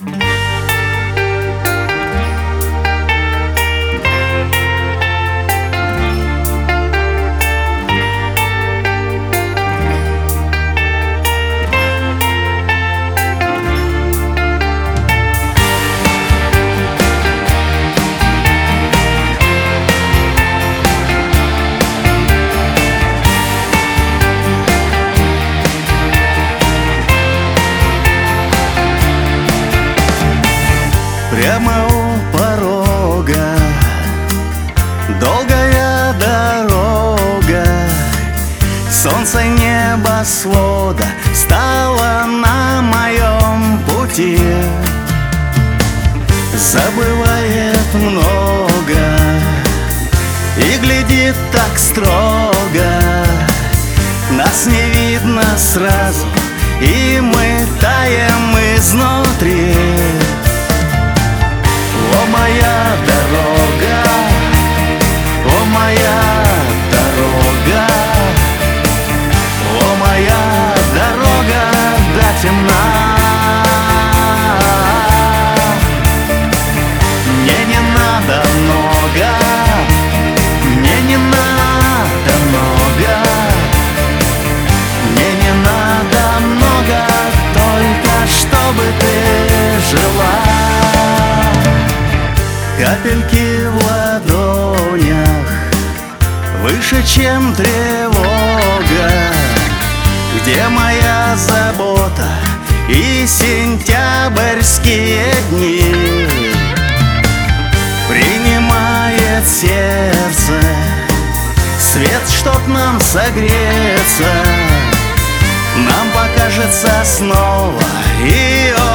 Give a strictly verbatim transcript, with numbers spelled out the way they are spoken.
Прямо у порога долгая дорога, солнце небосвода стало на моем пути. Забывает много и глядит так строго, нас не видно сразу, и мы таем изнутри. О, моя дорога, о, моя дорога, о, моя дорога до темна. Мне не надо много, мне не надо много, мне не надо много, только чтобы ты жила. Капельки в ладонях выше, чем тревога, где моя забота и сентябрьские дни. Принимает сердце свет, чтоб нам согреться, нам покажется снова и